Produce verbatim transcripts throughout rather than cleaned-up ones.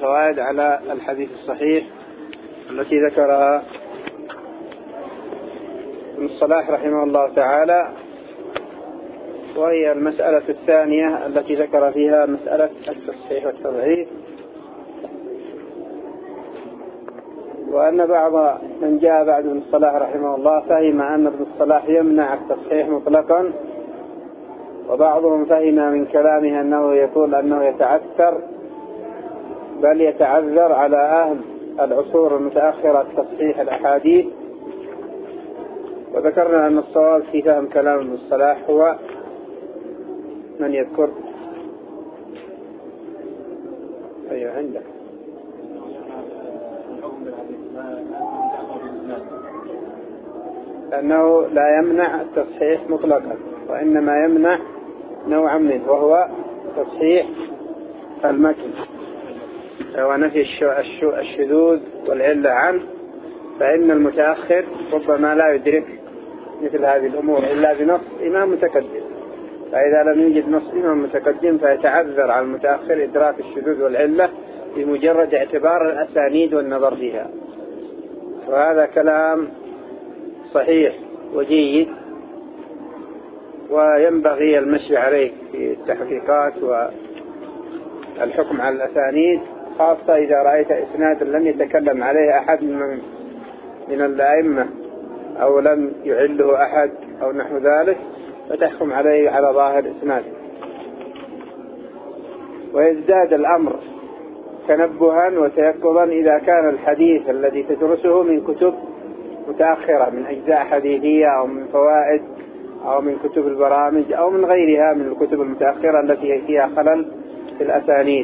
الفوائد على الحديث الصحيح التي ذكرها ابن الصلاح رحمه الله تعالى، وهي المسألة الثانية التي ذكر فيها مسألة التصحيح والتضعيف، وأن بعض من جاء بعد ابن الصلاح رحمه الله فهم أن ابن الصلاح يمنع التصحيح مطلقا، وبعضهم فهم من كلامه أنه يقول أنه يتعثر بل يتعذر على أهل العصور المتأخرة تصحيح الأحاديث. وذكرنا أن الصواب في فهم كلام ابن الصلاح هو من يذكر أيوة عندك أنه لا يمنع التصحيح مطلقا، وإنما يمنع نوعا منه وهو تصحيح المتن ونفي الشذوذ والعلة عنه، فإن المتأخر ربما لا يدرك مثل هذه الأمور إلا بنص إمام متقدم، فإذا لم يوجد نص إمام متقدم فيتعذر على المتأخر إدراك الشذوذ والعلة بمجرد اعتبار الأسانيد والنظر فيها. وهذا كلام صحيح وجيد، وينبغي المشي عليه في التحقيقات والحكم على الأسانيد، خاصة إذا رأيت إسناد لم يتكلم عليه أحد من من الأئمة أو لم يعله أحد أو نحو ذلك، فتحكم عليه على ظاهر إسناده. ويزداد الأمر تنبها وتيقظا إذا كان الحديث الذي تدرسه من كتب متأخرة، من أجزاء حديثية أو من فوائد أو من كتب البرامج أو من غيرها من الكتب المتأخرة التي فيها خلل في الأسانيد.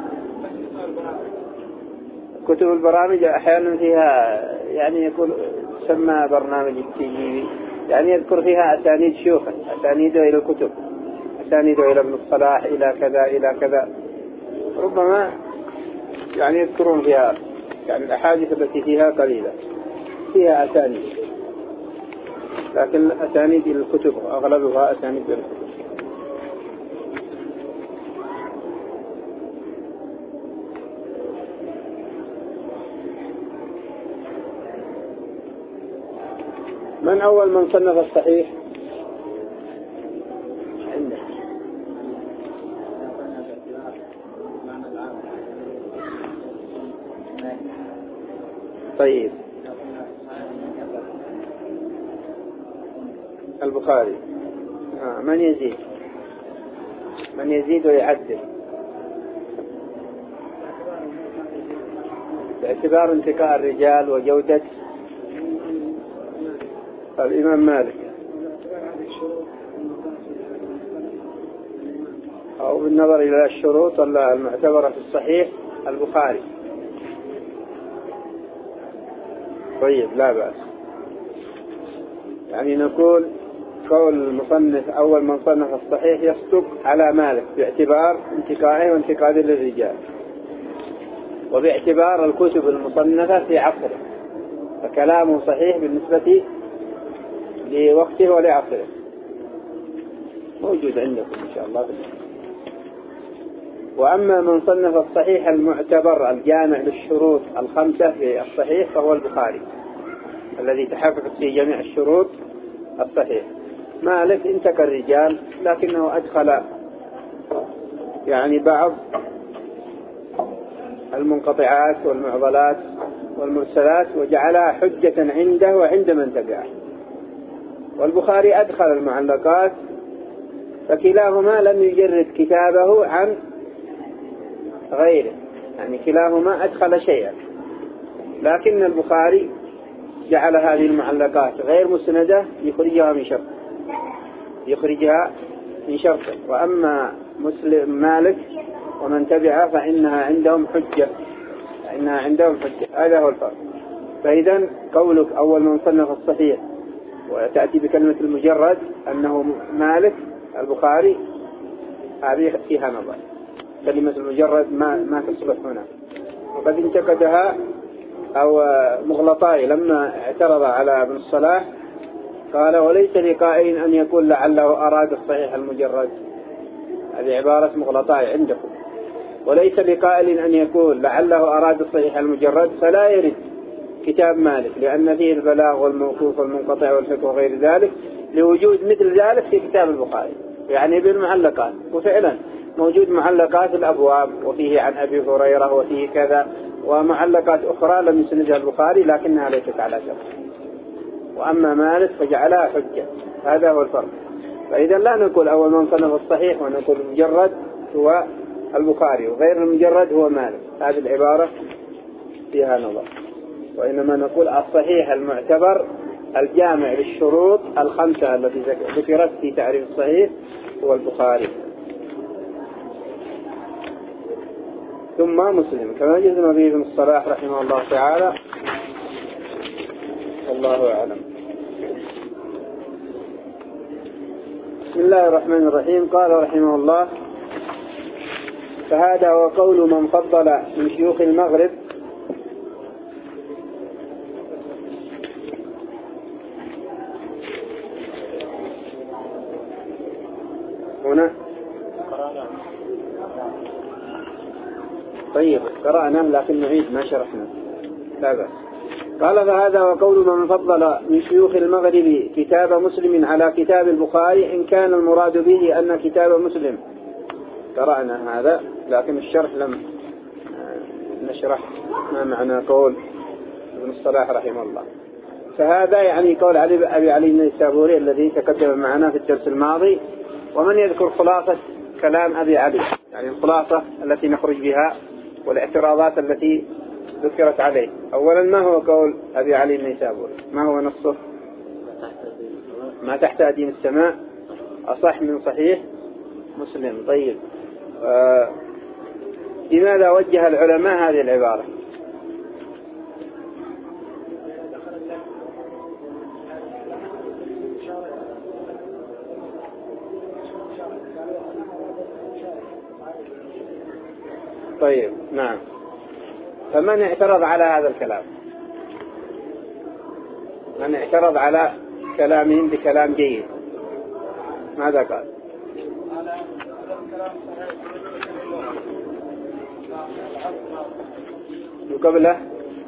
كتب البرامج أحيانا فيها يعني يكون تسمى برنامج التجيبي، يعني يذكر فيها أسانيد شيوخا، أسانيد إلى الكتب، أسانيد إلى ابن الصلاح إلى كذا إلى كذا، ربما يعني يذكرون فيها يعني الأحاديث التي فيها قليلة فيها أسانيد، لكن أسانيد إلى الكتب أغلبها أسانيد إلى الكتب. من أول من صنف الصحيح؟ عندك طيب البخاري. آه. من يزيد من يزيد ويعدل باعتبار انتقاء الرجال وجودة الإمام مالك، أو بالنظر إلى الشروط المعتبرة في الصحيح البخاري. طيب لا بأس، يعني نقول قول المصنف أول من صنف الصحيح يصدق على مالك باعتبار انتقائه وانتقاده للرجال، وباعتبار الكتب المصنفة في عصره، فكلامه صحيح بالنسبة لوقته ولعصره. موجود عندكم إن شاء الله. وأما من صنف الصحيح المعتبر الجامع للشروط الخمسة في الصحيح فهو البخاري الذي تحققت في جميع الشروط الصحيح. مالك انتقى الرجال لكنه أدخل يعني بعض المنقطعات والمعضلات والمرسلات وجعلها حجة عنده وعند من تبعه. والبخاري أدخل المعلقات، فكلاهما لم يجرد كتابه عن غيره، يعني كلاهما أدخل شيئا، لكن البخاري جعل هذه المعلقات غير مسندة يخرجها من شرط يخرجها من شرطه. وأما مسلم مالك ومن تبعه فإنها عندهم حجة فإنها عندهم حجة هذا هو الفرق. فإذا قولك أول من صنف الصحيح وتأتي بكلمة المجرد أنه مالك البخاري، هذه فيها نظر. كلمة المجرد ما ما تصلح هنا. وقد انتقدها أو مغلطاي لما اعترض على ابن الصلاح قال وليس لقائل أن يقول لعله أراد الصحيح المجرد. هذه عبارة مغلطاي عندكم، وليس بقائل أن يقول لعله أراد الصحيح المجرد فلا يرد كتاب مالك، لأن فيه البلاغ والموقوف والمنقطع والفقه وغير ذلك، لوجود مثل ذلك في كتاب البخاري يعني بالمعلقات. وفعلا موجود معلقات الأبواب، وفيه عن أبي هريرة وفيه كذا، ومعلقات أخرى لم يسندها البخاري لكنها ليست على شرط. وأما مالك فجعلها حجة، هذا هو الفرق. فإذا لا نقول أول من صنف الصحيح ونقول المجرد هو البخاري وغير المجرد هو مالك، هذه العبارة فيها نظر. وإنما نقول الصحيح المعتبر الجامع للشروط الخمسة التي ذكرت في تعريف الصحيح هو البخاري ثم مسلم، كما جزم به ابن الصلاح رحمه الله تعالى. والله أعلم. بسم الله الرحمن الرحيم. قال رحمه الله: فهذا هو قول من فضل من شيوخ المغرب هنا. طيب قرأنا لكن نعيد ما شرحنا لا بأس. قال: فهذا وقول من فضل من شيوخ المغرب كتاب مسلم على كتاب البخاري، إن كان المراد به أن كتاب مسلم. قرأنا هذا لكن الشرح لم نشرح ما معنى قول ابن الصلاح رحمه الله. فهذا يعني قول علي أبي علي النيسابوري الذي تقدم معنا في الدرس الماضي. ومن يذكر خلاصة كلام أبي علي، يعني الخلاصة التي نخرج بها والاعتراضات التي ذكرت عليه. أولا ما هو قول أبي علي النيسابوري؟ ما هو نصه؟ ما تحت أديم السماء أصح من صحيح مسلم. طيب آه لماذا وجه العلماء هذه العبارة؟ طيب نعم. فمن اعترض على هذا الكلام؟ من اعترض على كلامهم بكلام جيد ماذا قال؟ وقبله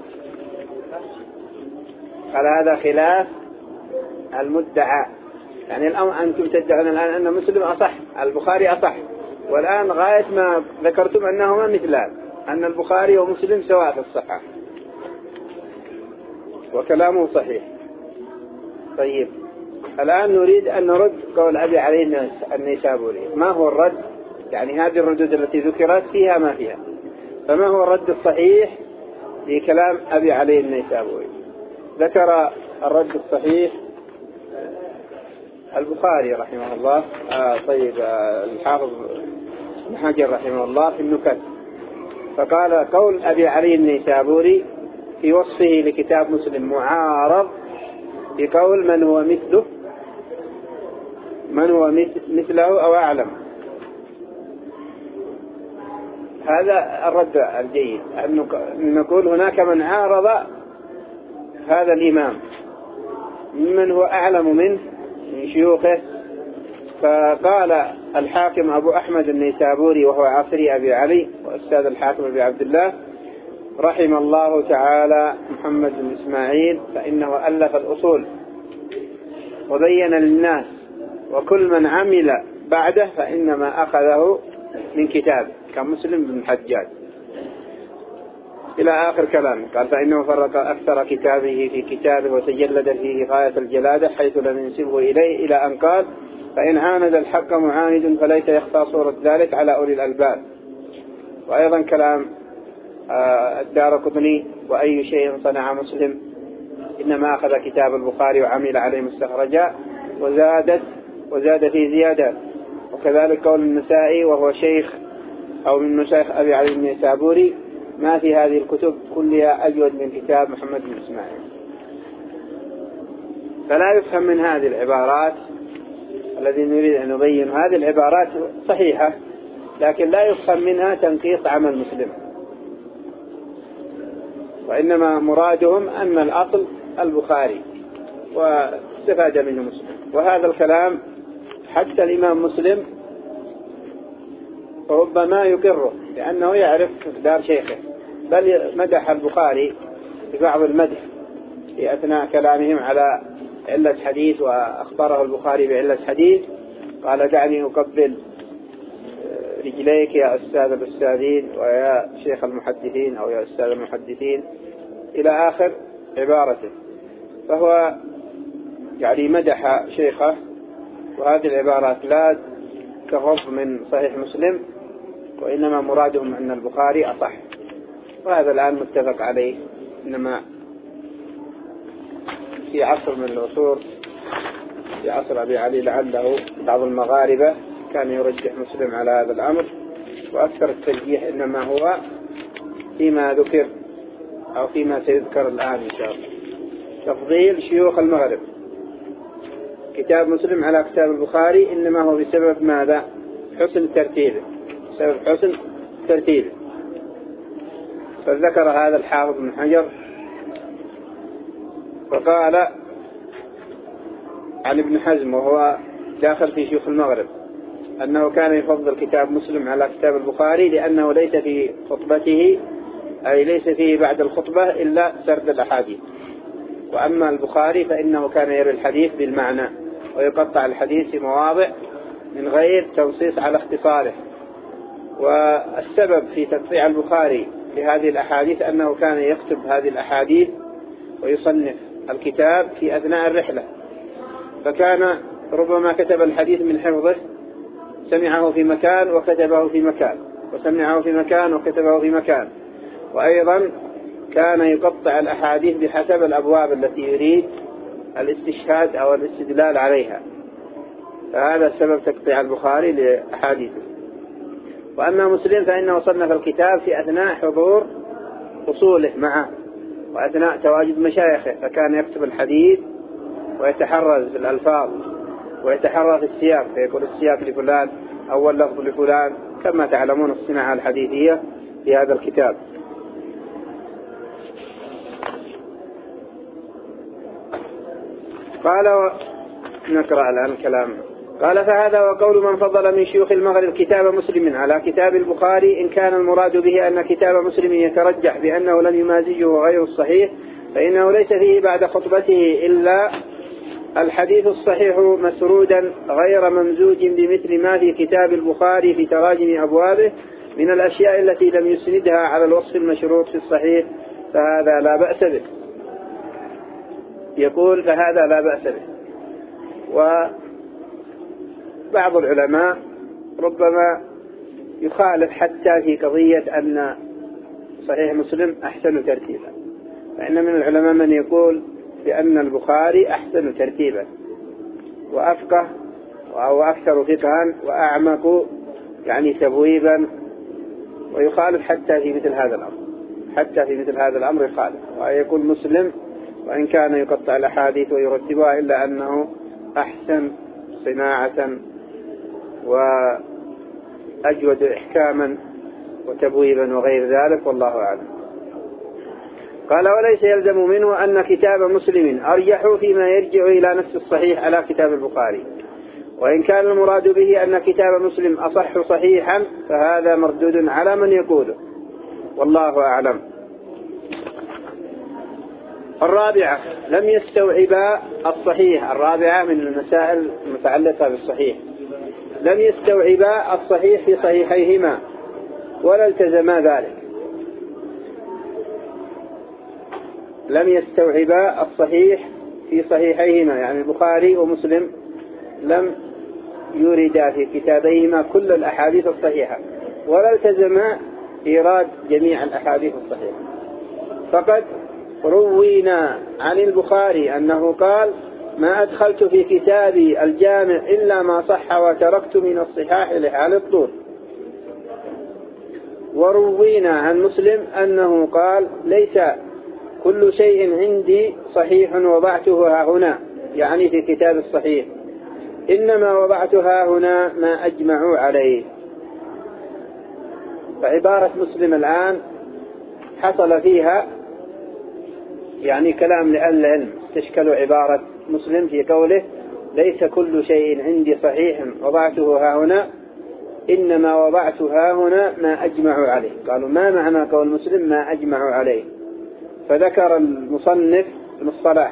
قال هذا خلاف المدعى، يعني الآن أنتم تدعون الآن أن مسلم أصح، البخاري أصح، والآن غاية ما ذكرتم أنهما مثلان، أن البخاري ومسلم سواء في الصحة، وكلامه صحيح. طيب الآن نريد أن نرد قول أبي علي النيسابوري. ما هو الرد؟ يعني هذه الردود التي ذكرت فيها ما فيها، فما هو الرد الصحيح لكلام أبي علي النيسابوري؟ ذكر الرد الصحيح البخاري رحمه الله. آه طيب آه الحافظ ابن حجر رحمه الله في النكت، فقال قول أبي علي النيسابوري في وصفه لكتاب مسلم معارض بقول من هو مثله من هو مثله أو أعلم. هذا الرد الجيد، أن نقول هناك من عارض هذا الإمام من هو أعلم منه من شيوخه. فقال الحاكم أبو أحمد النيسابوري وهو عصري أبي علي وأستاذ الحاكم أبي عبد الله رحم الله تعالى محمد بن إسماعيل، فإنه ألف الأصول وبين للناس، وكل من عمل بعده فإنما أخذه من كتاب كمسلم بن الحجاج إلى آخر كلام. قال فإنه فرق أكثر كتابه في كتابه وتجلد فيه غاية الجلادة حيث لم ينسبه إليه، إلى أن قال فإن عاند الحق معاند فليس يخفى صورة ذلك على أولي الألباب. وأيضا كلام الدارقطني وأي شيء صنع مسلم إنما أخذ كتاب البخاري وعمل عليه مستخرجا وزادت وزاد في زيادات. وكذلك قول النسائي وهو شيخ أو من مشايخ أبي علي النيسابوري ما في هذه الكتب كلها أجود من كتاب محمد بن إسماعيل. فلا يفهم من هذه العبارات الذي نريد أن نبين هذه العبارات صحيحة، لكن لا يفهم منها تنقيص عمل مسلم، وإنما مرادهم أن الأصل البخاري واستفاد منه مسلم. وهذا الكلام حتى الإمام مسلم ربما يقره لأنه يعرف مقدار شيخه، بل مدح البخاري ببعض المدح في أثناء كلامهم على علة حديث، وأخبره البخاري بعلة حديث قال دعني أقبل رجليك يا أستاذ الأستاذين ويا شيخ المحدثين أو يا أستاذ المحدثين إلى آخر عبارته. فهو يعني مدح شيخه، وهذه العبارات لا تغض من صحيح مسلم، وإنما مرادهم أن البخاري أصح، وهذا الآن متفق عليه. إنما في عصر من العصور، في عصر أبي علي لعله بعض المغاربة كان يرجح مسلم على هذا الأمر، وأكثر الترجيح إنما هو فيما ذكر أو فيما سيذكر الآن إن شاء الله. تفضيل شيوخ المغرب كتاب مسلم على كتاب البخاري إنما هو بسبب ماذا؟ حسن ترتيبه، بسبب حسن ترتيبه. فذكر هذا الحافظ بن حجر فقال عن ابن حزم وهو داخل في شيوخ المغرب أنه كان يفضل كتاب مسلم على كتاب البخاري لأنه ليس في خطبته، أي ليس فيه بعد الخطبة إلا سرد الأحاديث، وأما البخاري فإنه كان يروي الحديث بالمعنى ويقطع الحديث في مواضع من غير تنصيص على اختصاره. والسبب في تقطيع البخاري لهذه الأحاديث أنه كان يكتب هذه الأحاديث ويصنف الكتاب في أثناء الرحلة، فكان ربما كتب الحديث من حفظه، سمعه في مكان وكتبه في مكان، وسمعه في مكان وكتبه في مكان، وأيضا كان يقطع الأحاديث بحسب الأبواب التي يريد الاستشهاد أو الاستدلال عليها، فهذا سبب تقطيع البخاري لأحاديثه. وأما مسلم فإنه صنف الكتاب في أثناء حضور أصوله معه وأثناء تواجد مشايخه، فكان يكتب الحديث ويتحرز بالألفاظ ويتحرى في السياق، فيقول السياق لفلان أول لفظ لفلان، كما تعلمون الصناعة الحديثية في هذا الكتاب. قال و... نقرأ الآن الكلام. قال فهذا وقول من فضل من شيوخ المغرب كتاب مسلم على كتاب البخاري إن كان المراد به أن كتاب مسلم يترجح بأنه لم يمازجه غير الصحيح، فإنه ليس فيه بعد خطبته إلا الحديث الصحيح مسرودا غير ممزوج بمثل ما في كتاب البخاري في تراجم أبوابه من الأشياء التي لم يسندها على الوصف المشروط في الصحيح، فهذا لا بأس به. يقول فهذا لا بأس به. وبعض العلماء ربما يخالف حتى في قضية أن صحيح مسلم أحسن ترتيبا، فإن من العلماء من يقول بأن البخاري أحسن ترتيبا وأفقه أو أكثر فقها وأعمق يعني تبويبا، ويخالف حتى في مثل هذا الأمر، حتى في مثل هذا الأمر يخالف، ويقول مسلم وإن كان يقطع الأحاديث ويرتبها إلا أنه أحسن صناعة وأجود إحكاما وتبويبا وغير ذلك، والله أعلم. قال وليس يلزم منه أن كتاب مسلم أرجح فيما يرجع إلى نفس الصحيح على كتاب البخاري، وإن كان المراد به أن كتاب مسلم أصح صحيحا فهذا مردود على من يقوله، والله أعلم. الرابعة لم يستوعبا الصحيح، الرابعة من المسائل المتعلقة بالصحيح، لم يستوعبا الصحيح في صحيحيهما ولا التزما ذلك. لم يستوعبا الصحيح في صحيحيهما يعني البخاري ومسلم لم يوردا في كتابيهما كل الأحاديث الصحيحة ولا التزما إيراد جميع الأحاديث الصحيحة. فقد روينا عن البخاري أنه قال ما أدخلت في كتابي الجامع إلا ما صح وتركت من الصحاح لحال الطول. وروينا عن مسلم أنه قال ليس كل شيء عندي صحيح وضعته ها هنا، يعني في كتاب الصحيح، إنما وضعتها هنا ما أجمعوا عليه. فعبارة مسلم الآن حصل فيها يعني كلام لأهل العلم، استشكلوا عبارة مسلم في قوله ليس كل شيء عندي صحيح وضعته ها هنا، إنما وضعت ها هنا ما أجمع عليه. قالوا ما معنى قول مسلم ما أجمع عليه؟ فذكر المصنف ابن الصلاح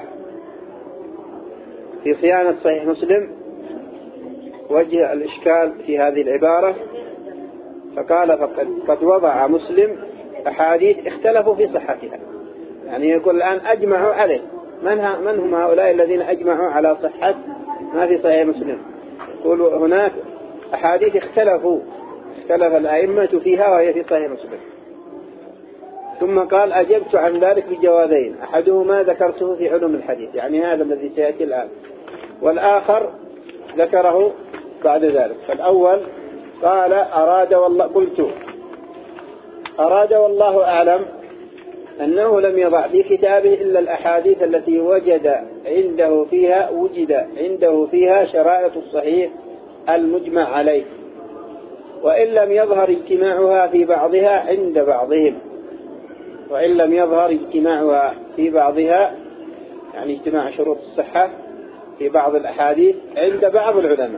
في صيانة صحيح مسلم وجه الإشكال في هذه العبارة، فقال فقد قد وضع مسلم أحاديث اختلفوا في صحتها. يعني يقول الآن أجمعوا عليه، من, من هم هؤلاء الذين أجمعوا على صحة ما في صحيح مسلم؟ يقول هناك أحاديث اختلفوا اختلف الأئمة فيها وهي في صحيح مسلم. ثم قال أجبت عن ذلك بجوابين، أحدهما ذكرته في علوم الحديث، يعني هذا الذي سيأتي الآن، والآخر ذكره بعد ذلك. فالأول قال أراد والله قلت أراد والله أعلم أنه لم يضع في كتابه إلا الأحاديث التي وجد عنده فيها وجد عنده فيها شرائط الصحيح المجمع عليه، وإن لم يظهر اجتماعها في بعضها عند بعضهم وإن لم يظهر اجتماعها في بعضها يعني اجتماع شروط الصحة في بعض الأحاديث عند بعض العلماء.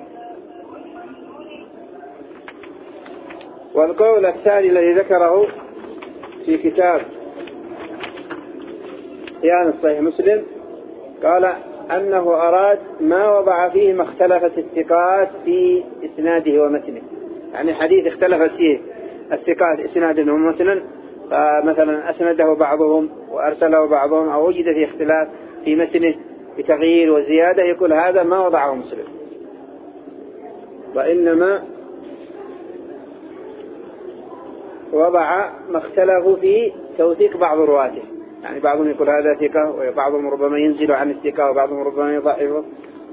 والقول الثاني الذي ذكره في كتاب صيانة صحيح مسلم قال أنه أراد ما وضع فيه ما اختلفت الثقات في إسناده ومتنه، يعني حديث اختلفت فيه الثقات إسناده ومتنه، فمثلا أسنده بعضهم وأرسله بعضهم أو وجد فيه اختلاف في متنه بتغيير وزيادة، يقول هذا ما وضعه مسلم، وإنما وضع ما اختلفوا في توثيق بعض رواته، يعني بعضهم يقول هذا ثقة وبعضهم ربما ينزل عن الثقة وبعضهم ربما يضعفه.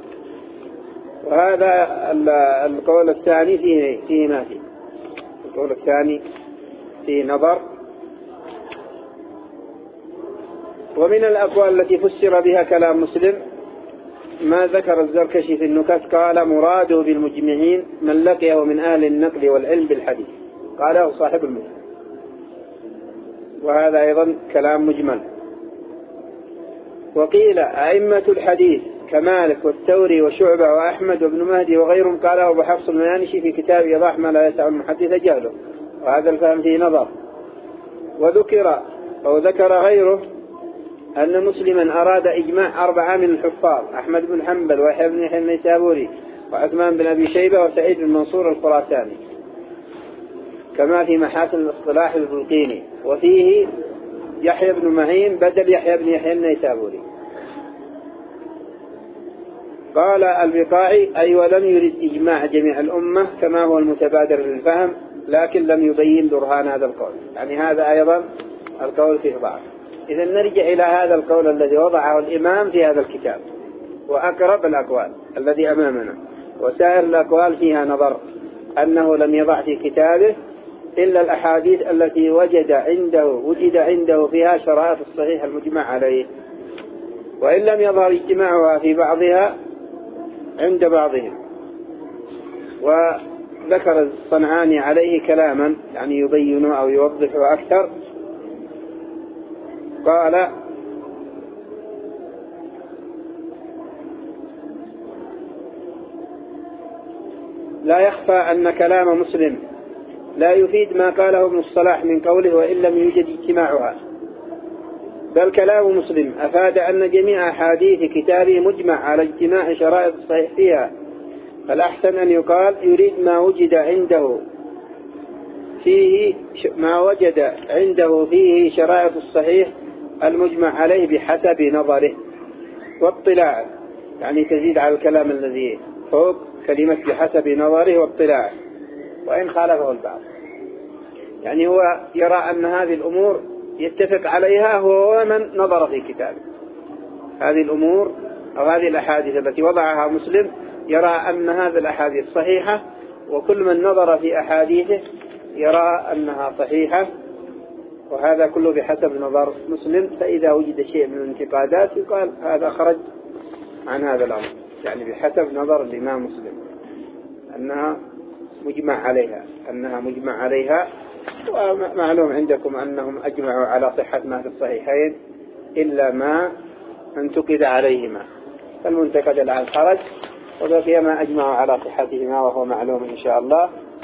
وهذا القول الثاني فيه فيه ما فيه القول الثاني فيه نظر. ومن الأقوال التي فسر بها كلام مسلم ما ذكر الزركشي في النكت، قال مراده بالمجمعين من لقيه من أهل النقل والعلم بالحديث، قاله صاحب المجمع، وهذا أيضا كلام مجمل. وقيل أئمة الحديث كمالك والثوري وشعبة وأحمد وابن مهدي وغيرهم، قاله أبو حفص الميانشي في كتاب إيضاح ما لا يسع المحدث جهله، وهذا الفهم فيه نظر. وذكر أو ذكر غيره أن مسلما أراد إجماع أربعة من الحفاظ، أحمد بن حنبل ويحيى بن يحيى النيسابوري وعثمان بن أبي شيبة وسعيد بن منصور الخراساني، كما في محاسن الاصطلاح البلقيني، وفيه يحيى بن معين بدل يحيى بن يحيى النيسابوري. قال البقاعي أي ولم يرد إجماع جميع الأمة كما هو المتبادر للفهم، لكن لم يبين برهان هذا القول، يعني هذا أيضا القول فيه ضعف. إذا نرجع إلى هذا القول الذي وضعه الإمام في هذا الكتاب، وأقرب الأقوال الذي أمامنا، وسائر الأقوال فيها نظر، أنه لم يضع في كتابه إلا الأحاديث التي وجد عنده وجد عنده فيها شرائط الصحيح المجمع عليه، وإن لم يظهر اجتماعها في بعضها عند بعضهم. وذكر الصنعاني عليه كلاما يعني يبين أو يوضح أكثر، قال لا يخفى أن كلام مسلم لا يفيد ما قاله ابن الصلاح من قوله وإن لم يوجد اجتماعها، بل كلام مسلم أفاد أن جميع أحاديث كتابه مجمع على اجتماع شرائط الصحيح فيها، فالأحسن أن يقال يريد ما وجد عنده فيه ما وجد عنده فيه شرائط الصحيح المجمع عليه بحسب نظره واطلاعه، يعني تزيد على الكلام الذي فوق كلمة بحسب نظره واطلاعه، وإن خالفه البعض، يعني هو يرى أن هذه الأمور يتفق عليها هو من نظر في كتابه، هذه الأمور أو هذه الأحاديث التي وضعها مسلم يرى أن هذه الأحاديث صحيحة، وكل من نظر في أحاديثه يرى أنها صحيحة، وهذا كله بحسب نظر مسلم. فإذا وجد شيء من الانتقادات يقال هذا خرج عن هذا الأمر، يعني بحسب نظر الإمام مسلم أنها مجمع عليها أنها مجمع عليها ومعلوم عندكم أنهم أجمعوا على صحة ما في الصحيحين إلا ما انتقد عليهما، فالمنتقد الآن خرج وبقي ما أجمعوا على صحتهما وهو معلوم إن شاء الله.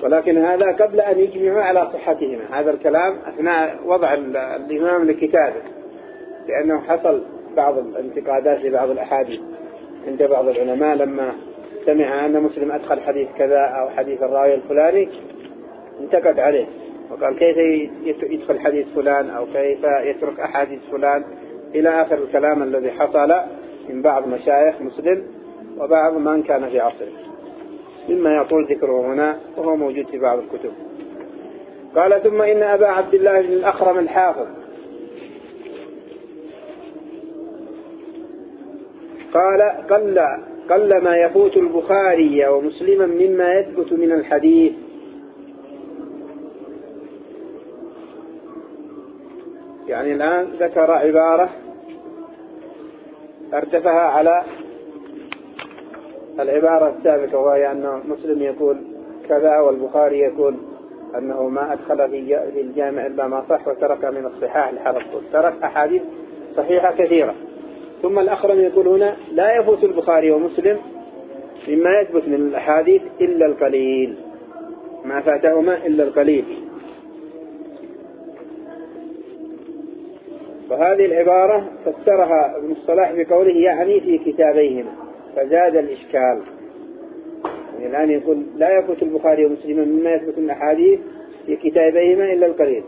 ولكن هذا قبل أن يجمعوا على صحتهما. هذا الكلام أثناء وضع الإمام لكتابه، لأنه حصل بعض الانتقادات لبعض الأحاديث عند بعض العلماء لما سمع أن مسلم أدخل حديث كذا أو حديث الراوي الفلاني انتقد عليه وقال كيف يدخل حديث فلان أو كيف يترك أحاديث فلان إلى آخر الكلام الذي حصل من بعض مشايخ مسلم وبعض من كان في عصره، مما يطول ذكره هنا وهو موجود في بعض الكتب. قال ثم إن أبا عبد الله بن الأخرم الحافظ قال قل, قل ما يفوت البخاري ومسلما مما يثبت من الحديث. يعني الآن ذكر عبارة ارتفع على العبارة السابقة، وهي أن مسلم يقول كذا والبخاري يقول أنه ما أدخل في الجامع إلا ما صح وترك من الصحاح لحرف، ترك أحاديث صحيحة كثيرة. ثم الأخرم يقول هنا لا يفوت البخاري ومسلم مما يثبت من الأحاديث إلا القليل، ما فاتهما إلا القليل. وهذه العبارة فسرها ابن الصلاح بقوله يعني في كتابيهما، فزاد الإشكال. يعني الآن يقول لا يفوت البخاري ومسلم مما يثبت من الأحاديث في كتابيهما إلا القليل،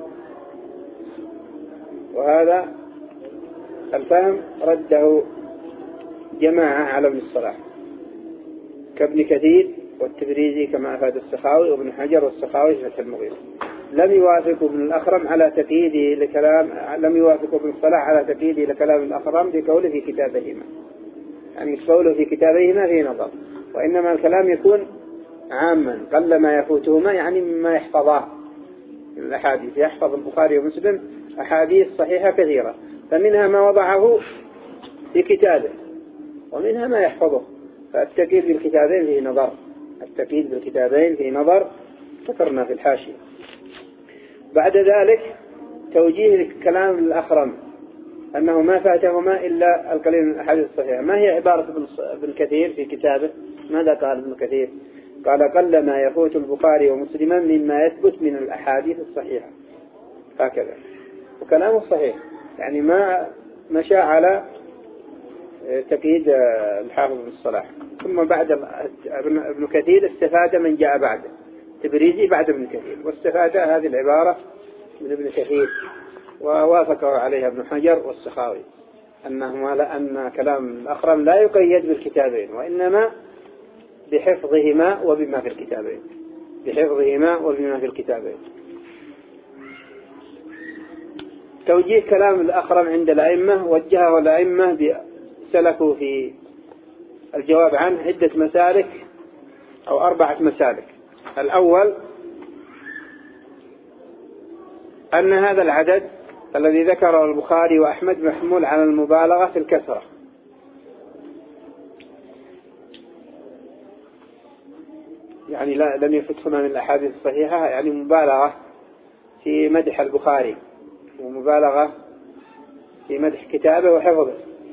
وهذا الفهم رده جماعة على ابن الصلاح كابن كثير والتبريزي كما أفاد السخاوي وابن حجر والسخاوي في فتح المغيث. لم يوافق ابن الأخرم على تقييده لكلام لم يوافق ابن الصلاح على تقييده لكلام الأخرم بقوله في كتابهما، يعني قوله في كتابهما في نظر، وإنما الكلام يكون عاما قل ما يفوتهما، يعني مما يحفظاه من الأحاديث. يحفظ البخاري ومسلم أحاديث صحيحة كثيرة، فمنها ما وضعه في كتابه ومنها ما يحفظه، فالتقييد بالكتابين في نظر التقييد بالكتابين في نظر ذكرنا في الحاشية. بعد ذلك توجيه كلام الأخرم أنه ما فاتهما إلا القليل من الأحاديث الصحيحة. ما هي عبارة ابن كثير في كتابه؟ ماذا قال ابن كثير؟ قال قل ما يفوت البخاري ومسلما مما يثبت من الأحاديث الصحيحة، هكذا، وكلامه صحيح، يعني ما مشى على تقييد الحافظ بن الصلاح. ثم بعد ابن كثير استفاد من جاء بعده، تبريزي بعد ابن كثير، واستفاد هذه العبارة من ابن كثير ووافقه عليها ابن حجر والسخاوي، أنهما لأن كلام الأخرم لا يقيد بالكتابين وإنما بحفظهما وبما في الكتابين بحفظهما وبما في الكتابين. توجيه كلام الأخرم عند الأئمة وجهه الأئمة سلكوا في الجواب عنه عدة مسالك أو أربعة مسالك. الأول أن هذا العدد الذي ذكره البخاري وأحمد محمول على المبالغة في الكثرة، يعني لا لم يفتهما من الأحاديث الصحيحة، يعني مبالغة في مدح البخاري ومبالغة في مدح كتابه وحفظه،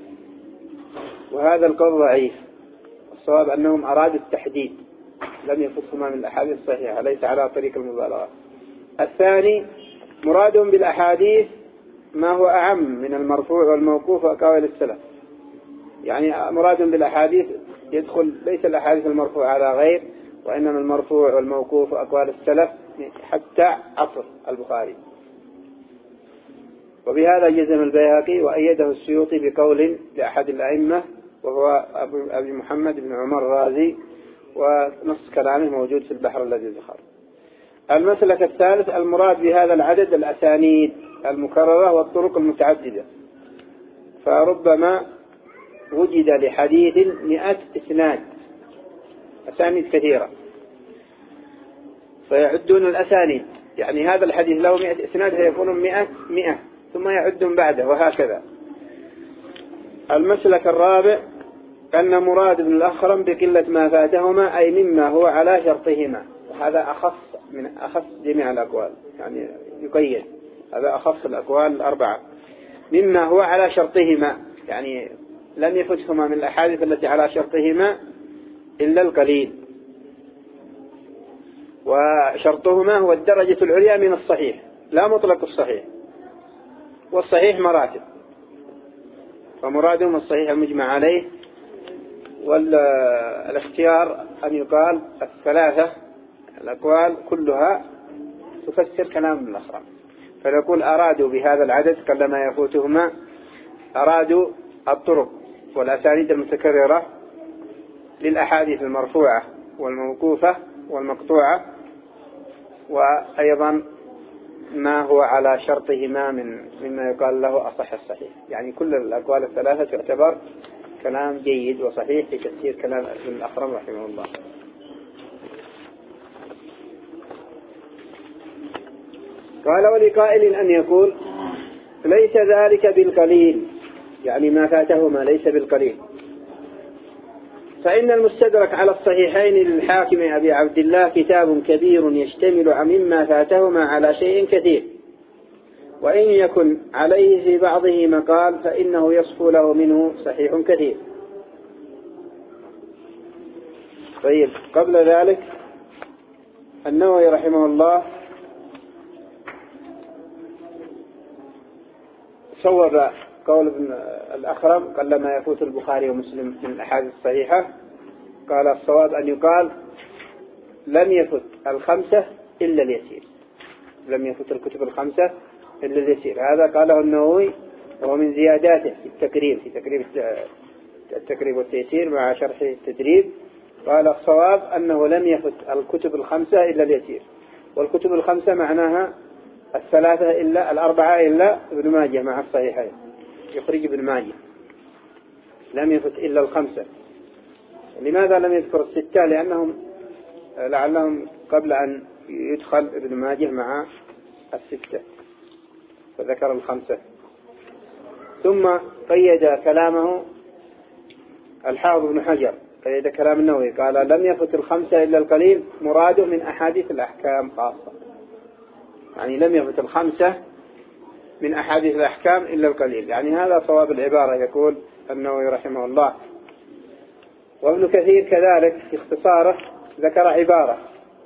وهذا القول ضعيف. الصواب أنهم أرادوا التحديد، لم يفتهما من الأحاديث الصحيحة، ليس على طريق المبالغة. الثاني مرادهم بالأحاديث ما هو أعم من المرفوع والموقوف وأقوال السلف، يعني مرادهم بالأحاديث يدخل ليس الأحاديث المرفوع على غير، وإنما المرفوع والموقوف وأقوال السلف حتى عصر البخاري. وبهذا جزم البيهقي وأيده السيوطي بقول لأحد الأئمة وهو أبي محمد بن عمر الرازي، ونص كلامه موجود في البحر الذي ذكر. المسلك الثالث المراد بهذا العدد الأسانيد المكررة والطرق المتعددة، فربما وجد لحديث مئة إسناد، أسانيد كثيرة، فيعدون الأسانيد، يعني هذا الحديث له مئة إسناد فيكون مئة مئة ثم يعدون بعده وهكذا. المسلك الرابع أن مراد ابن الأخرم بقلة ما فاتهما أي مما هو على شرطهما، وهذا أخص من أخص جميع الأقوال، يعني يقيد، هذا أخص الأقوال الأربعة، مما هو على شرطهما، يعني لم يفتهما من الأحاديث التي على شرطهما إلا القليل. وشرطهما هو الدرجة العليا من الصحيح، لا مطلق الصحيح، والصحيح مراتب، فمرادهم الصحيح المجمع عليه. والاختيار أن يقال الثلاثة الأقوال كلها تفسر كلام الأخرى، فنقول أرادوا بهذا العدد قلما يفوتهما، أرادوا الطرق والأسانيد المتكررة للأحاديث المرفوعة والموقوفة والمقطوعة، وأيضا ما هو على شرطهما من مما يقال له أصح الصحيح. يعني كل الأقوال الثلاثة تعتبر كلام جيد وصحيح في تفسير كلام ابن الأخرم رحمه الله. قال ولقائل أن يقول ليس ذلك بالقليل، يعني ما فاتهما ليس بالقليل، فإن المستدرك على الصحيحين للحاكم أبي عبد الله كتاب كبير يشتمل مما فاتهما على شيء كثير، وإن يكن عليه في بعضه مقال فإنه يصفو له منه صحيح كثير. طيب، قبل ذلك النووي رحمه الله صور قول ابن الأخرم قلما يفوت البخاري ومسلم من الأحاديث الصحيحة، قال الصواب أن يقال لم يفت الخمسة إلا اليسير، لم يفت الكتب الخمسة إلا اليسير. هذا قاله النووي وهو من زياداته في التقريب، في تقريب التقريب والتيسير مع شرح التدريب. قال الصواب أنه لم يفت الكتب الخمسة إلا اليسير، والكتب الخمسة معناها الثلاثة إلا الأربعة إلا ابن ماجه مع الصحيحين، يخرج ابن ماجه، لم يفت إلا الخمسة. لماذا لم يذكر الستة؟ لأنهم لعلهم قبل أن يدخل ابن ماجه مع الستة، فذكر الخمسة. ثم قيد كلامه الحافظ ابن حجر، قيد كلام النووي قال لم يفت الخمسة إلا القليل، مراده من أحاديث الأحكام خاصة، يعني لم يفت الخمسة من أحاديث الأحكام إلا القليل، يعني هذا صواب العبارة يقول النووي رحمه الله. وابن كثير كذلك في اختصاره ذكر عبارة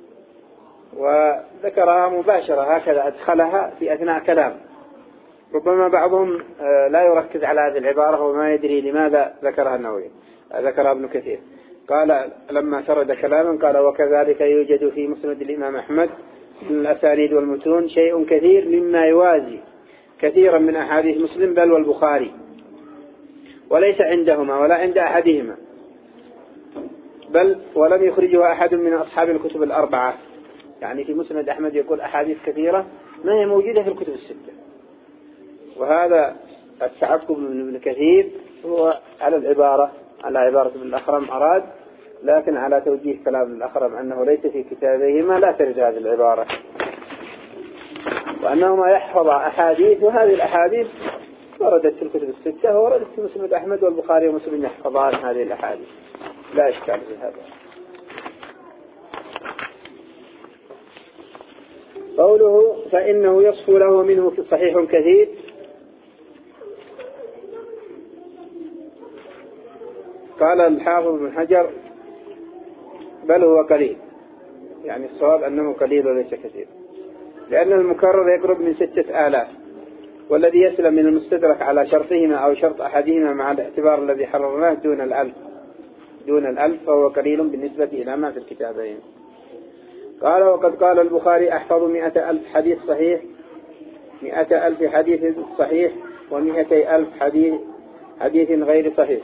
وذكرها مباشرة هكذا، أدخلها في أثناء كلام، ربما بعضهم لا يركز على هذه العبارة وما يدري لماذا ذكرها النووي، ذكرها ابن كثير. قال لما سرد كلاما قال وكذلك يوجد في مسند الإمام أحمد من الأسانيد والمتون شيء كثير مما يوازي كثيرا من أحاديث مسلم بل والبخاري، وليس عندهما ولا عند أحدهما، بل ولم يخرجها أحد من أصحاب الكتب الأربعة. يعني في مسند أحمد يقول أحاديث كثيرة ما هي موجودة في الكتب الستة، وهذا التعقب من ابن كثير هو على العبارة، على عبارة ابن الأخرم أراد، لكن على توجيه كلام ابن الأخرم أنه ليس في كتابهما لا ترد هذه العبارة، وأنهما يحفظ أحاديث، وهذه الأحاديث وردت في الكتب الستة ووردت في مسند أحمد والبخاري ومسلم يحفظان هذه الأحاديث، لا إشكال في هذا. قوله فإنه يصفو له منه في صحيح كثير، قال الحافظ بن حجر بل هو قليل، يعني الصواب أنه قليل وليس كثير، لأن المكرر يقرب من ستة آلاف، والذي يسلم من المستدرك على شرطهما أو شرط أحدهما مع الاعتبار الذي حررناه دون الألف دون الألف فهو قليل بالنسبة إلى ما في الكتابين. قال وقد قال البخاري أحفظ مئة ألف حديث صحيح، مئة ألف حديث صحيح ومئتي ألف حديث حديث غير صحيح.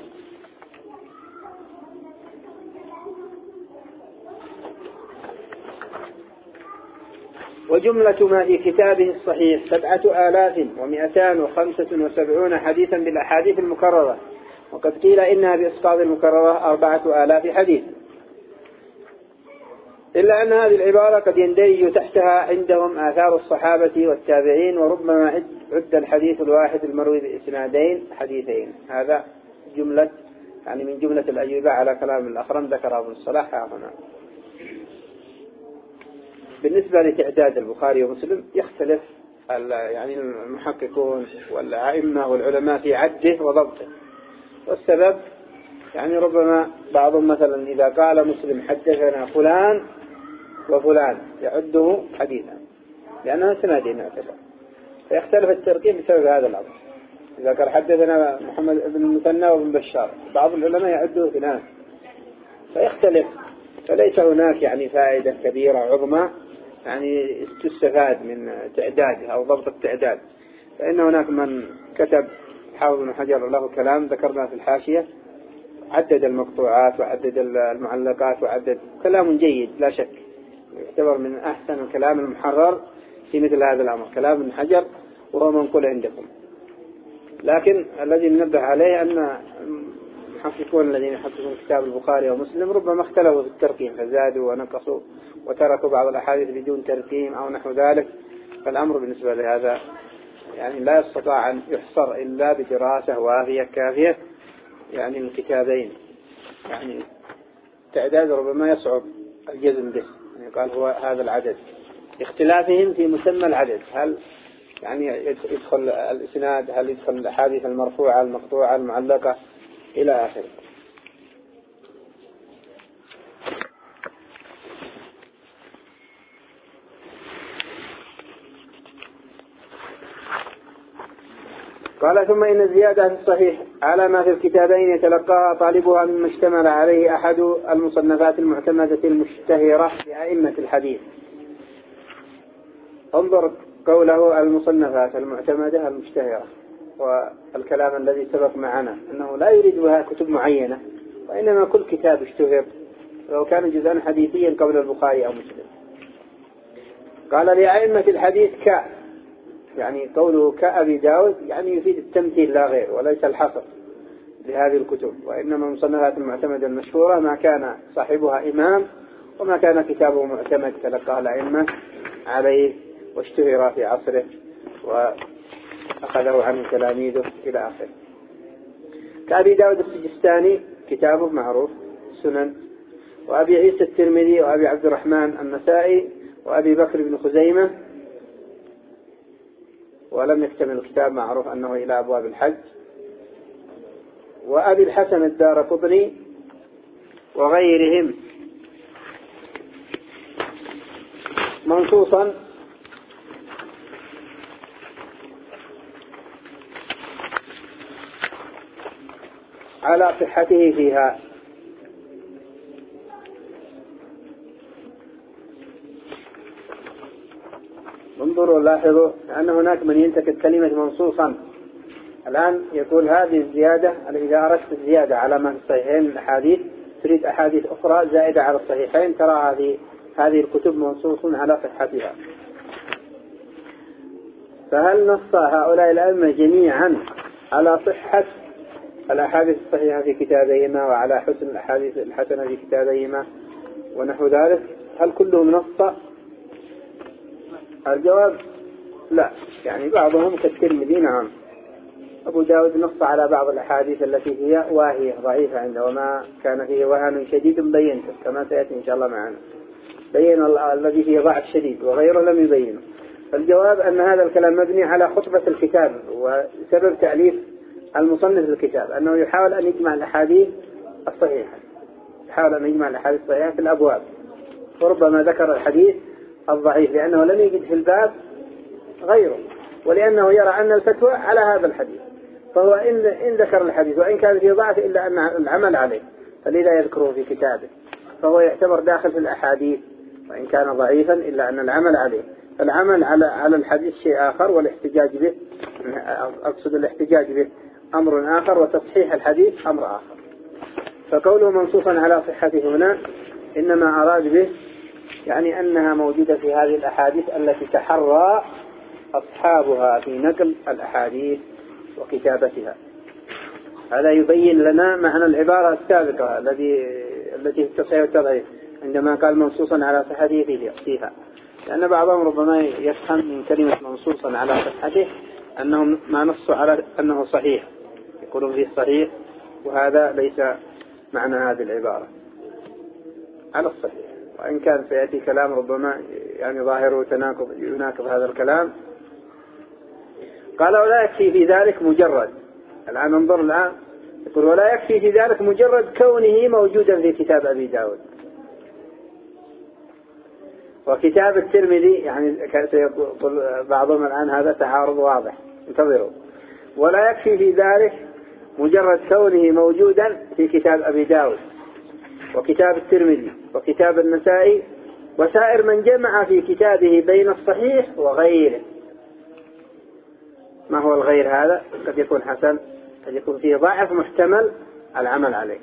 وجملة ما في كتابه الصحيح سبعة آلاف ومئتان وخمسة وسبعون حديثا بالأحاديث المكررة، وقد قيل إنها بإسقاط المكررة أربعة آلاف حديث، إلا أن هذه العبارة قد يندرج تحتها عندهم آثار الصحابة والتابعين، وربما عد الحديث الواحد المروي بإسنادين حديثين. هذا جملة، يعني من جملة الأجوبة على كلام الأخرم ذكر ابن الصلاح هنا. بالنسبة لتعداد البخاري ومسلم يختلف يعني المحققون والأئمة والعلماء في عده وضبطه، والسبب يعني ربما بعضهم مثلا إذا قال مسلم حدثنا فلان وفلان يعده حديثا لأنه إسناد يعتبر، فيختلف الترتيب بسبب هذا الأمر. إذا كان حدثنا محمد بن المثنى وابن بشار، بعض العلماء يعده اثنان، فيختلف، فليس هناك يعني فائدة كبيرة عظمى يعني تستفاد من تعدادها أو ضبط التعداد. فإن هناك من كتب حافظ بن حجر له كلام ذكرنا في الحاشية، عدد المقطوعات وعدد المعلقات وعدد كلام جيد لا شك، يعتبر من أحسن الكلام المحرر في مثل هذا الأمر كلام ابن حجر، وهو منقول عندكم. لكن الذي ننبه عليه أن المحققون الذين يحققون كتاب البخاري ومسلم ربما اختلفوا في الترقيم فزادوا ونقصوا وتركوا بعض الأحاديث بدون ترقيم أو نحو ذلك. فالأمر بالنسبة لهذا يعني لا يستطاع أن يحصر إلا بدراسة وافية كافية يعني الكتابين، يعني تعداد ربما يصعب الجزم به، يعني قال هو هذا العدد، اختلافهم في مسمى العدد، هل يعني يدخل الإسناد، هل يدخل الأحاديث المرفوعة المقطوعة المعلقة إلى آخره. قال ثم إن الزيادة في الصحيح على ما في الكتابين يتلقاها طالبها مما اشتمل عليه أحد المصنفات المعتمدة المشتهرة لأئمة الحديث. انظر قوله المصنفات المعتمدة المشتهرة، والكلام الذي سبق معنا أنه لا يريد بها كتب معينة، وإنما كل كتاب اشتهر لو كان جزءا حديثيا قبل البخاري أو مسلم. قال لأئمة الحديث ك يعني قوله كأبي داود يعني يفيد التمثيل لا غير، وليس الحصر لهذه الكتب، وإنما المصنفات المعتمدة المشهورة ما كان صاحبها إمام وما كان كتابه معتمد تلقاه الأئمة عليه واشتهر في عصره وأخذه عنه تلاميذه إلى آخره. كأبي داود السجستاني كتابه معروف سنن، وأبي عيسى الترمذي، وأبي عبد الرحمن النسائي، وأبي بكر بن خزيمة، ولم يكتمل الكتاب معروف أنه إلى أبواب الحج، وأبي الحسن الدارقطني وغيرهم، منصوصا على صحته فيها. انظروا لاحظوا أن هناك من ينتقد كلمة منصوصا. الآن يقول هذه الزيادة، إذا أردت الزيادة على ما في الصحيحين الأحاديث تريد أحاديث أخرى زائدة على الصحيحين، ترى هذه هذه الكتب منصوص على صحتها. فهل نص هؤلاء الأئمة جميعا على صحة الأحاديث الصحيحة في كتابيهما وعلى حسن الأحاديث الحسنة في كتابيهما ونحو ذلك؟ هل كلهم نص؟ الجواب لا، يعني بعضهم كالترمذي نعم. أبو داود نص على بعض الأحاديث التي هي واهية ضعيفة عنده، وما كان فيه وهن شديد بينته كما سيأتي إن شاء الله معنا، بين الذي فيه ضعف شديد وغيره لم يبينه. فالجواب أن هذا الكلام مبني على خطبة الكتاب، وسبب تأليف المصنف الكتاب أنه يحاول أن يجمع الأحاديث الصحيحة، يحاول أن يجمع الأحاديث الصحيحة في الأبواب، وربما ذكر الحديث الضعيف لأنه لم يجد في الباب غيره، ولأنه يرى أن الفتوى على هذا الحديث، فهو إن, إن ذكر الحديث وإن كان فيه ضعف إلا أن العمل عليه، فلذا يذكره في كتابه، فهو يعتبر داخل في الأحاديث وإن كان ضعيفا إلا أن العمل عليه. فالعمل على على الحديث شيء آخر، والاحتجاج به، أقصد الاحتجاج به أمر آخر، وتصحيح الحديث أمر آخر. فقوله منصوصا على صحته هنا إنما أراد به يعني أنها موجودة في هذه الأحاديث التي تحرى أصحابها في نقل الأحاديث وكتابتها. هذا يبين لنا معنى العبارة السابقة الذي التي تصحيح والتضعيف عندما قال منصوصا على صحته فيها، لأن بعضهم ربما يفهم من كلمة منصوصا على صحته أنهم ما نصوا على أنه صحيح، يقولون فيه صحيح، وهذا ليس معنى هذه العبارة على الصحيح، وإن كان سيأتي كلام ربما يعني ظاهره تناقض يناقض هذا الكلام. قال ولا يكفي في ذلك مجرد، الآن ننظر الآن يقول ولا يكفي في ذلك مجرد كونه موجودا في كتاب أبي داود. وكتاب الترمذي يعني سيقول بعضهم الآن هذا تعارض واضح، انتظروا. ولا يكفي في ذلك مجرد كونه موجودا في كتاب أبي داود وكتاب الترمذي وكتاب النسائي وسائر من جمع في كتابه بين الصحيح وغيره. ما هو الغير هذا؟ قد يكون حسن، قد يكون فيه ضعف محتمل العمل عليه.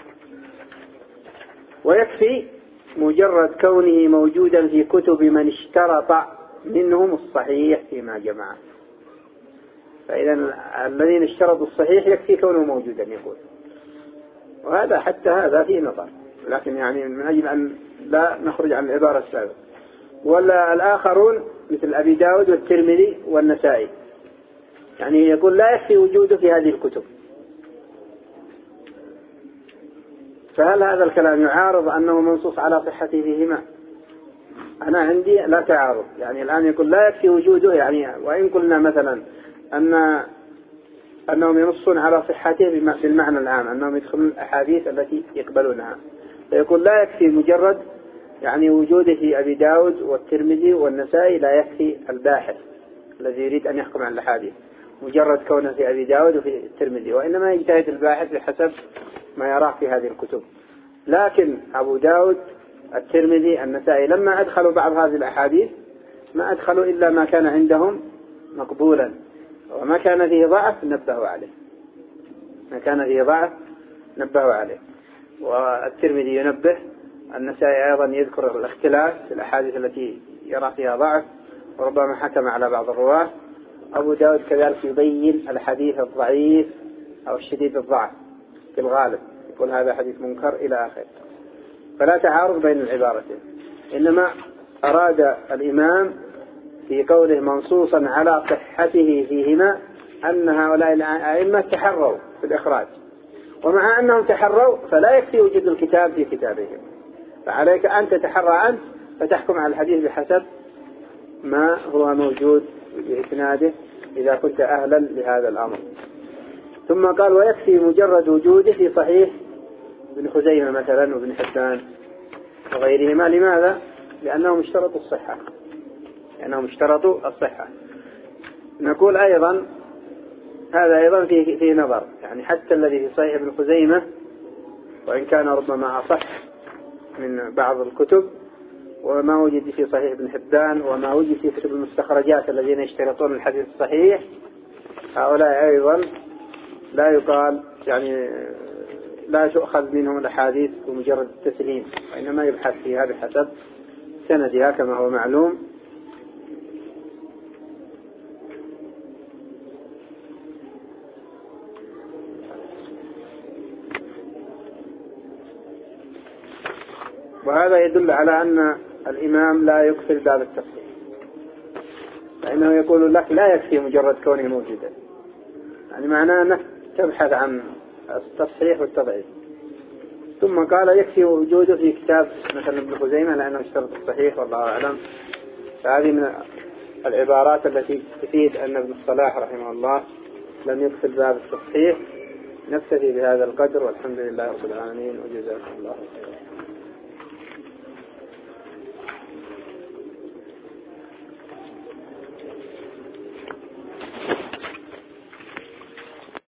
ويكفي مجرد كونه موجودا في كتب من اشترط منهم الصحيح فيما جمعه. فإذا الذين اشترطوا الصحيح يكفي كونه موجودا يقول. وهذا حتى هذا فيه نظر، لكن يعني من أجل أن لا نخرج عن العبارة السابقة. ولا الآخرون مثل أبي داود والترمذي والنسائي يعني يقول لا يكفي وجوده في هذه الكتب. فهل هذا الكلام يعارض أنه منصوص على صحته فيهما؟ أنا عندي لا تعارض. يعني الآن يقول لا يكفي وجوده، يعني وإن قلنا مثلا أن أنهم ينصون على صحته بالمعنى العام أنهم يدخلون الأحاديث التي يقبلونها، فيقول لا يكفي مجرد يعني وجوده في أبي داود والترمذي والنسائي، لا يكفي الباحث الذي يريد أن يحكم على الأحاديث مجرد كونه في أبي داود وفي الترمذي، وإنما يجتهد الباحث بحسب ما يراه في هذه الكتب. لكن أبو داود الترمذي النسائي لما أدخلوا بعض هذه الأحاديث ما أدخلوا إلا ما كان عندهم مقبولا، وما كان فيه ضعف نبهوا عليه، ما كان فيه ضعف نبهوا عليه. والترمذي ينبه، النسائي أيضا يذكر الاختلاف في الأحاديث التي يرى فيها ضعف وربما حكم على بعض الرواة. أبو داود كذلك يبين الحديث الضعيف أو الشديد الضعف في الغالب، يقول هذا حديث منكر إلى آخره. فلا تعارض بين العبارتين، إنما أراد الإمام في قوله منصوصا على صحته فيهما أن هؤلاء الأئمة تحروا في الإخراج، ومع أنهم تحروا فلا يكفي وجود الكتاب في كتابهم، فعليك أن تتحرى أنت فتحكم على الحديث بحسب ما هو موجود بإسناده إذا كنت أهلا لهذا الأمر. ثم قال ويكفي مجرد وجوده في صحيح ابن خزيمة مثلا وابن حبان وغيرهما. لماذا؟ لأنهم اشترطوا الصحة، لأنهم اشترطوا الصحة. نقول أيضا هذا أيضا في في نظر، يعني حتى الذي في صحيح ابن خزيمة وإن كان ربما أصح من بعض الكتب، وما وجد في صحيح ابن حبان وما وجد في كتب المستخرجات الذين يشترطون الحديث الصحيح، هؤلاء أيضا لا يقال يعني لا تؤخذ منهم الأحاديث بمجرد التسليم، وإنما يبحث فيها بحسب سندها كما هو معلوم. وهذا يدل على أن الإمام لا يقفل باب التصحيح، فإنه يقول لك لا يكفي مجرد كونه موجودا، يعني معناه أنك تبحث عن التصحيح والتضعيف. ثم قال يكفي وجوده في كتاب مثلا ابن خزيمة لأنه اشترط الصحيح والله أعلم. فهذه من العبارات التي تفيد أن ابن الصلاح رحمه الله لم يقفل باب التصحيح. نكتفي بهذا القدر والحمد لله رب العالمين وجزاكم الله خيرا.